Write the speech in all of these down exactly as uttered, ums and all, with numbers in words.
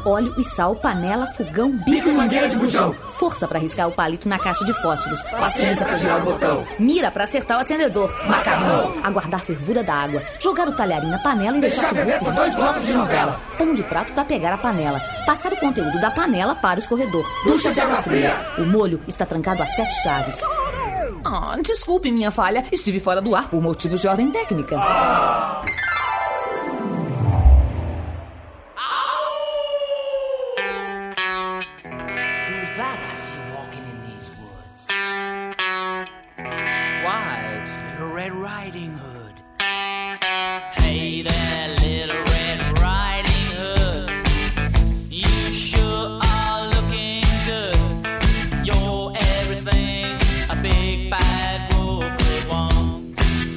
óleo e sal, panela, fogão, bico e mangueira de bujão. Força pra riscar o palito na caixa de fósforos. Paciência pra girar o botão. Mira pra acertar o acendedor. Macarrão. Aguardar a fervura da água. Jogar o talharim na panela e deixar ferver por dois blocos de novela. Pano de prato pra pegar a panela. Passar o conteúdo da panela para o escorredor. Ducha de água fria. O molho está trancado a sete chaves. Ah, desculpe minha falha. Estive fora do ar por motivos de ordem técnica. Ah. Red Riding Hood. Hey there, little Red Riding Hood. You sure are looking good. You're everything a big bad wolf would want.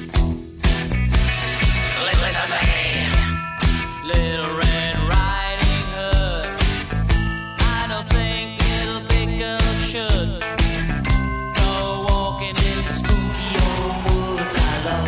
Listen to me, little Red Riding Hood. I don't think little big girl should go walking in the spooky old woods I love.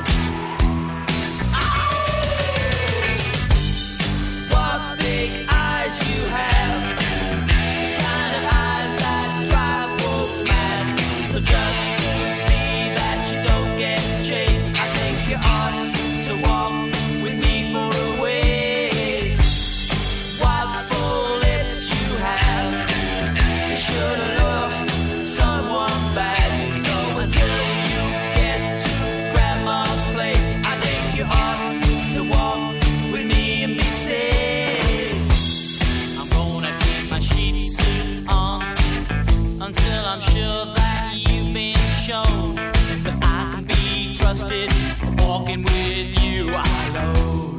What big eyes you have, the kind of eyes that drive wolves mad. So just to see that you don't get chased, I think you ought to walk with me for a ways. What full lips you have, you should have loved someone bad. So until you get to grandma's place, I think you ought to walk with me and be safe. I'm gonna keep my sheep suit on until I'm sure that you've been shown that I can be trusted. Walking with you, I load.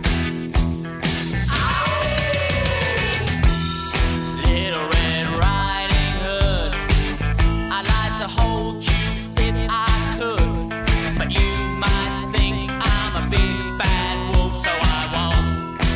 Little Red Riding Hood, I'd like to hold you if I could, but you might think I'm a big bad wolf, so I won't.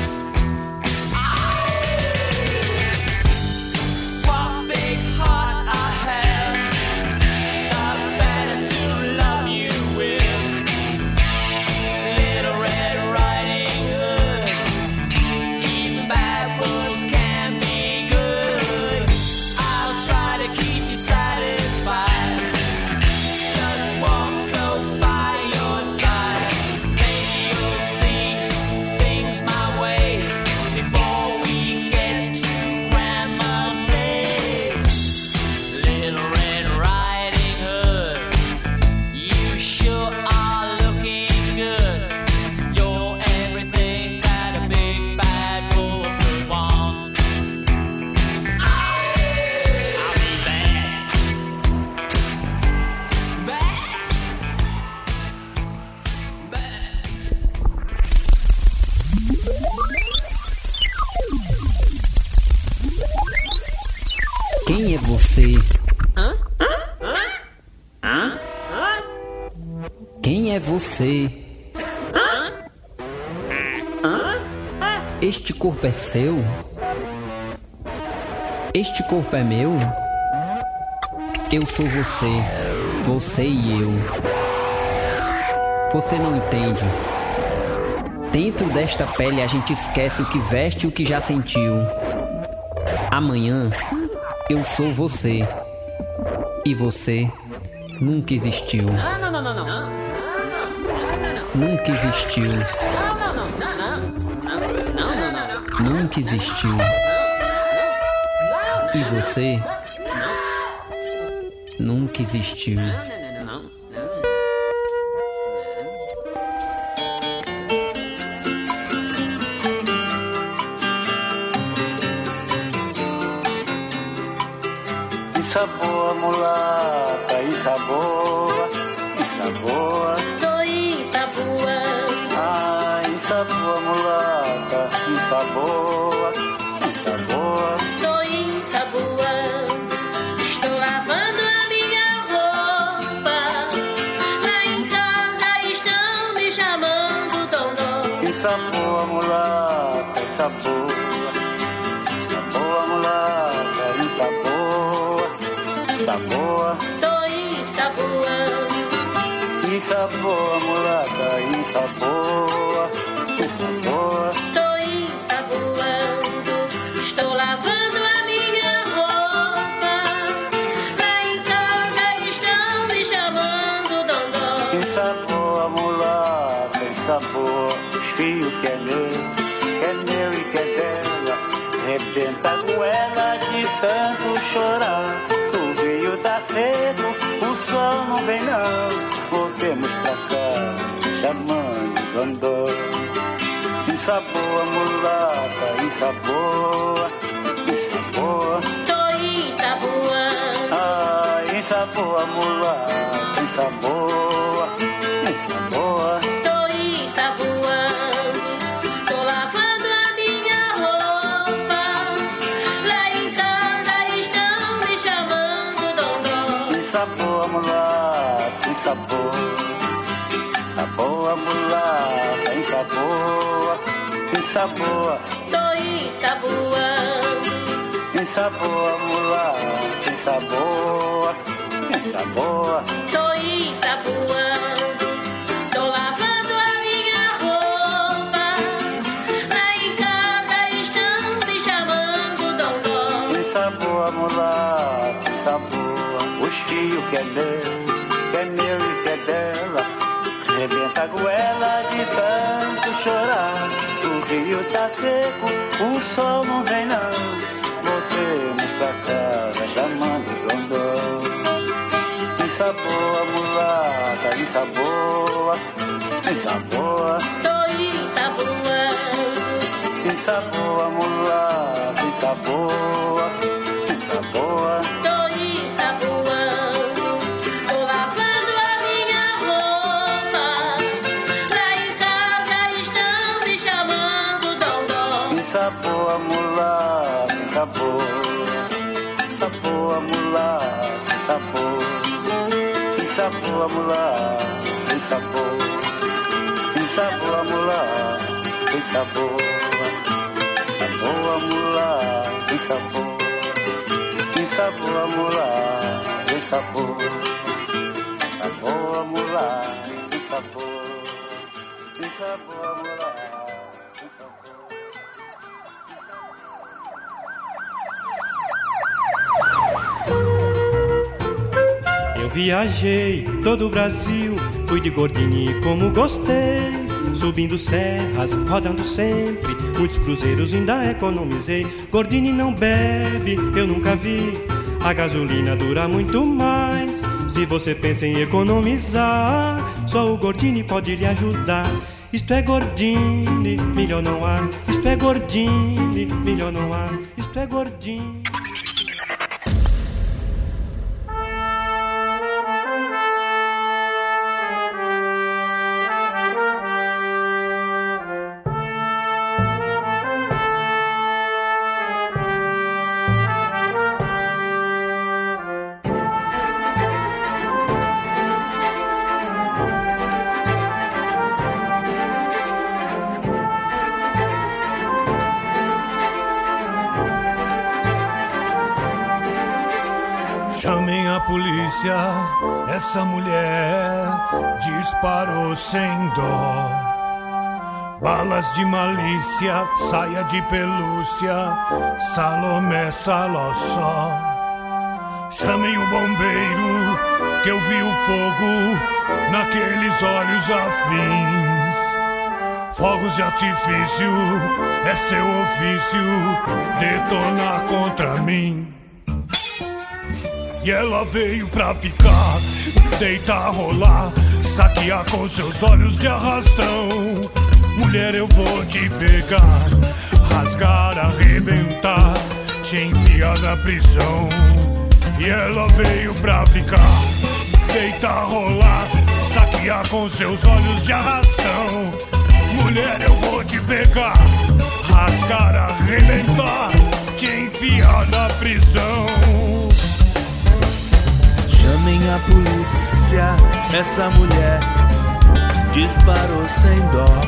What big heart I have, the better to love you with. Little Red Riding Hood, even bad wolves can be good. I'll try to keep you satisfied. Just walk close by your side. Maybe you'll see things my way before we get to grandma's place. Little Red Riding Hood, you sure are looking good. You're everything that a big bad wolf would want. I'll be bad. Bad. Bad. Quem é você? Hã? Hã? Quem é você? Este corpo é seu? Este corpo é meu? Eu sou você, você e eu. Você não entende. Dentro desta pele a gente esquece o que veste e o que já sentiu. Amanhã eu sou você e você nunca existiu. Não, não, não, não, não. Nunca existiu. Não, não, não, não, não. Não, não, não. Nunca existiu. E você nunca existiu. Isa boa, mulata, isa boa, isa boa. Tô isa boa. Ah, isa boa, mulata, isa boa, isa boa. Tô isa boa. Estou lavando a minha roupa. Lá em casa estão me chamando Dondô. Isa boa, mulata, isa boa. Isa boa, mulata, isa boa. Isa boa. Tô isa boa. Isa boa, mulata, isa boa. Isa boa. Tô isa boa. Estou lavando sabor, os fios que é meu, que é meu e que é dela. Rebenta a goela de tanto chorar. O rio tá seco, o sol não vem não. Voltemos pra cá, chamando Dondô. Insaboa, mulata, insaboa, insaboa. Tô ensaboando. Ah, insaboa, mulata, insaboa, insaboa. Tô ensaboando. Tô lavando a minha roupa. Lá em casa estão me chamando Dondô. Insaboa, mulata, insaboa. Insaboa, mulata, insaboa, insaboa. Tô ensaboando. Insaboa, mulata, insaboa, insaboa. Tô ensaboando. Tô lavando a minha roupa. Lá em casa estão me chamando Dondô. Insaboa, mulata, insaboa. Os fios que é meu, que é meu e que é dela. Rebenta a goela de tanto chorar. O rio tá seco, o sol não vem não. Voltemos pra casa chamando Dondô. Insaboa, mulata, insaboa, insaboa. Tô ensaboando. Insaboa, mulata, insaboa, insaboa. Tô ensaboando. Tô lavando a minha roupa. Lá em casa estão me chamando Dondô. Insaboa, mulata, insaboa. Insaboa, mulata, insaboa. Insaboa, mulata, insaboa. Insaboa, mulata, insaboa. Insaboa, mulata, insaboa. Insaboa, mulata, insaboa. Insaboa, mulata, insaboa. Insaboa, mulata, insaboa. Eu viajei todo o Brasil, fui de Gordini como gostei. Subindo serras, rodando sempre, muitos cruzeiros ainda economizei. Gordini não bebe, eu nunca vi, a gasolina dura muito mais. Se você pensa em economizar, só o Gordini pode lhe ajudar. Isto é Gordini, melhor não há. Isto é Gordini, melhor não há. Isto é Gordini. Chamem a polícia, essa mulher disparou sem dó. Balas de malícia, saia de pelúcia, Salomé Salossó. Chamem o bombeiro, que eu vi o fogo naqueles olhos afins. Fogos de artifício, é seu ofício detonar contra mim. E ela veio pra ficar, deitar, rolar, saquear com seus olhos de arrastão. Mulher, eu vou te pegar, rasgar, arrebentar, te enfiar na prisão. E ela veio pra ficar, deitar, rolar, saquear com seus olhos de arrastão. Mulher, eu vou te pegar, rasgar, arrebentar, te enfiar na prisão. Chamem a polícia, essa mulher disparou sem dó.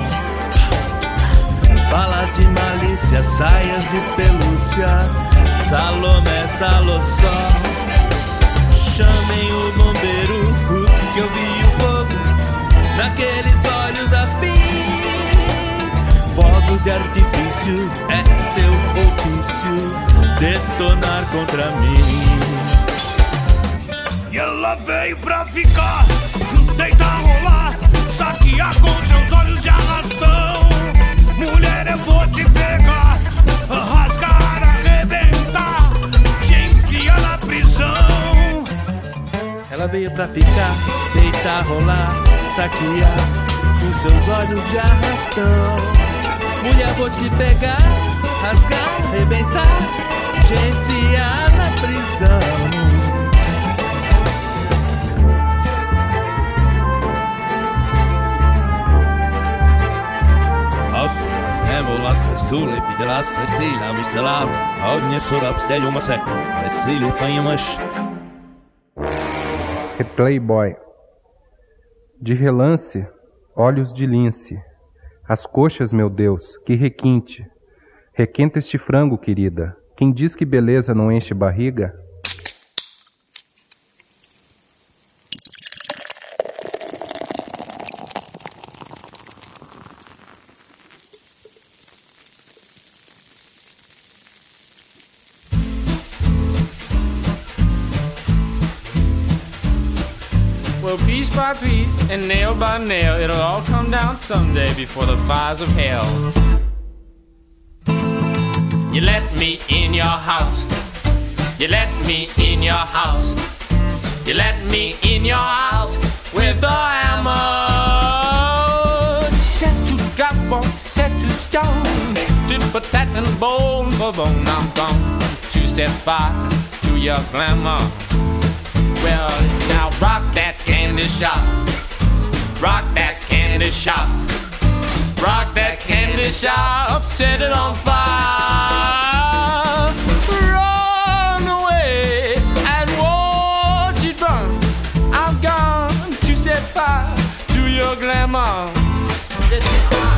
Balas de malícia, saias de pelúcia, Salomé Salossó. Chamem o bombeiro, que eu vi o fogo naqueles olhos afins. Fogos de artifício, é seu ofício detonar contra mim. E ela veio pra ficar, deitar, rolar, saquear com seus olhos de tentar rolar, saquear com seus olhos de arrastão. Mulher, vou te pegar, rasgar, arrebentar, te enfiar na prisão. Semmola se sulle pidelasse sillä mistela Hodně surab steljumasse Vesilu panhamas. Playboy. De relance, olhos de lince. As coxas, meu Deus, que requinte. Requenta este frango, querida. Quem diz que beleza não enche barriga? Well, piece by piece and nail by nail, it'll all come down someday before the fires of hell. You let me in your house. You let me in your house. You let me in your house with a hammer. Set to drop or set to stone. Tit for tat and bone for bone. I'm gone to set fire to your glamour. Well, it's now rock that candy shop. Rock that candy shop. Rock that candy shop. Set it on fire. Run away and watch it burn. I'm gone to set fire to your glamour. This is fire.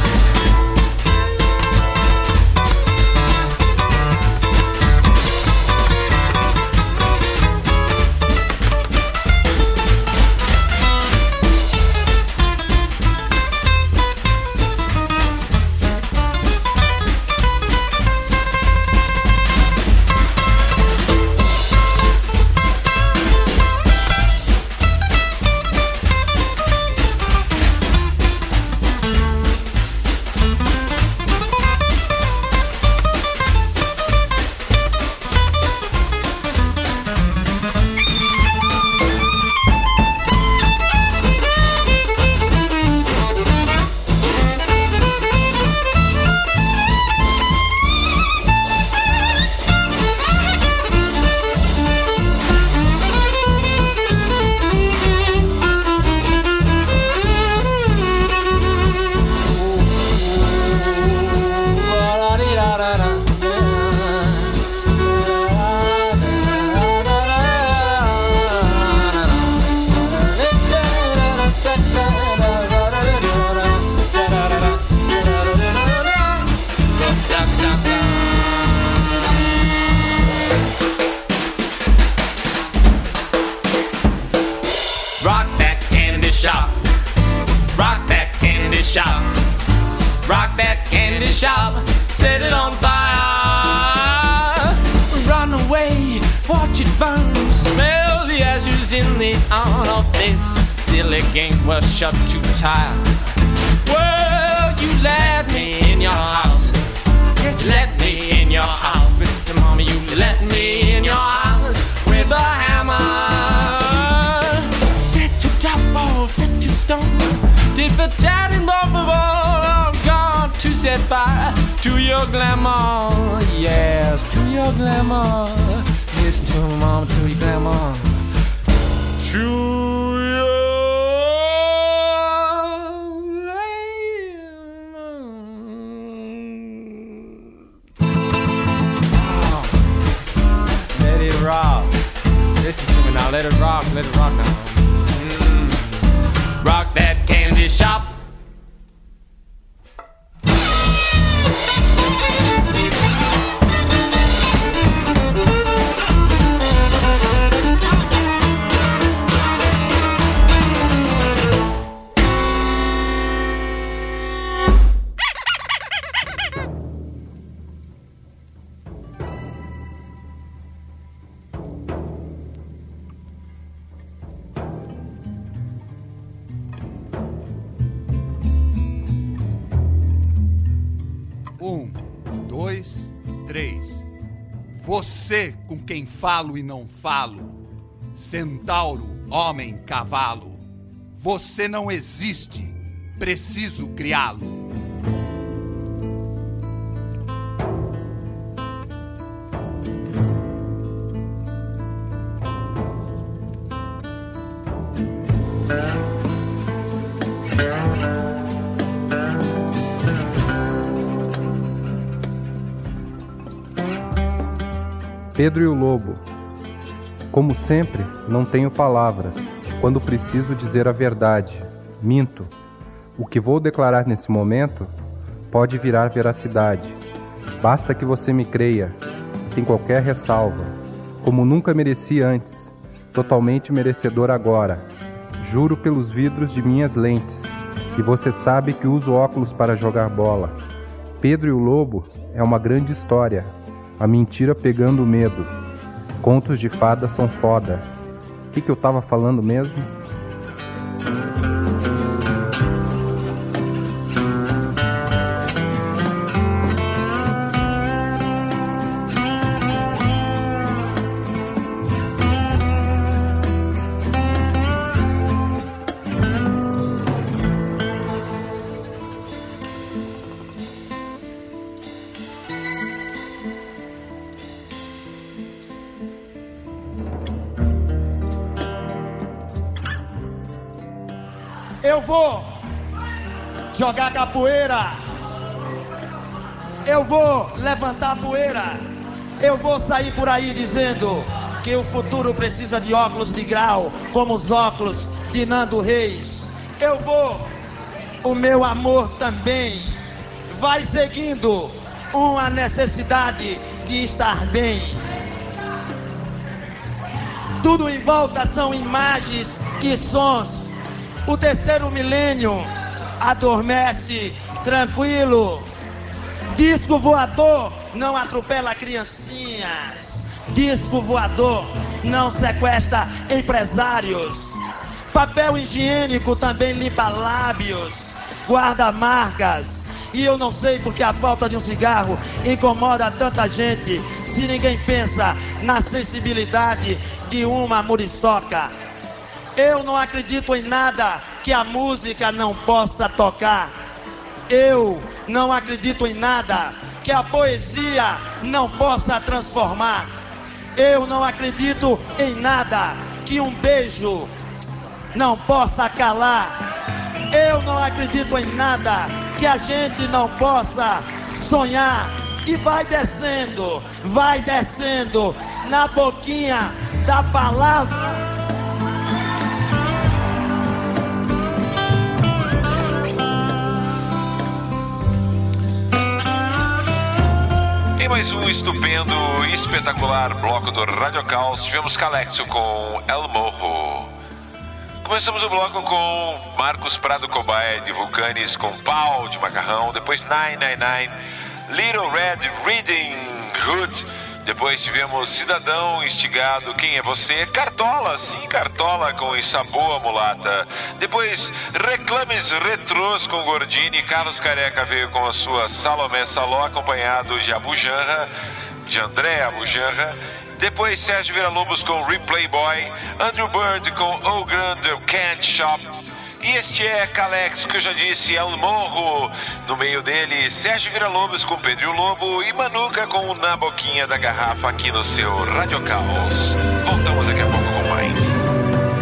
Shut too tight. Well, you let me in your house. Yes, you let me in your house. With mommy, you let me in your house with a hammer. Set to drop ball, set to stone. Did for tat and ball for ball. I'm gone to set fire to your glamour. Yes, to your glamour. Listen to my mama, to your glamour. To your rock. Listen to me now, let it rock, let it rock now. Mm. Rock that candy shop. Você com quem falo e não falo, centauro, homem, cavalo, Você não existe. Preciso criá-lo. Pedro e o Lobo. Como sempre, não tenho palavras. Quando preciso dizer a verdade, minto. O que vou declarar nesse momento pode virar veracidade. Basta que você me creia, sem qualquer ressalva, como nunca mereci antes, totalmente merecedor agora. Juro pelos vidros de minhas lentes, e você sabe que uso óculos para jogar bola. Pedro e o Lobo é uma grande história. A mentira pegando o medo. Contos de fadas são foda. O que, que eu tava falando mesmo? Eu vou jogar capoeira. Eu vou levantar poeira. Eu vou sair por aí dizendo que o futuro precisa de óculos de grau, como os óculos de Nando Reis. Eu vou, o meu amor também vai seguindo uma necessidade de estar bem. Tudo em volta são imagens e sons. O terceiro milênio adormece tranquilo. Disco voador não atropela criancinhas. Disco voador não sequestra empresários. Papel higiênico também limpa lábios, guarda marcas. E eu não sei porque a falta de um cigarro incomoda tanta gente, se ninguém pensa na sensibilidade de uma muriçoca. Eu não acredito em nada que a música não possa tocar. Eu não acredito em nada que a poesia não possa transformar. Eu não acredito em nada que um beijo não possa calar. Eu não acredito em nada que a gente não possa sonhar. E vai descendo, vai descendo na boquinha da palavra. Em mais um estupendo e espetacular bloco do Radio Caos, tivemos Calexo com El Morro. Começamos o bloco com Marcos Prado Cobaia de Vulcanes com Pau de Macarrão, depois nove nove nove, Little Red Riding Hood, depois tivemos Cidadão Instigado, Quem é Você? Cartola, sim, Cartola com Isaboa Mulata. Depois Reclames Retrôs com Gordini. Carlos Careca veio com a sua Salomé Saló, acompanhado de Abujanra, de André Abujanra. Depois Sérgio Villa-Lobos com Replay Boy, Andrew Bird com O Grande Can't Shop. E este é Calexo, que eu já disse, El Morro. No meio dele, Sérgio Villa-Lobos com Pedro e o Lobo e Manuca com Na Boquinha da Garrafa aqui no seu Radio Caos. Voltamos daqui a pouco com mais.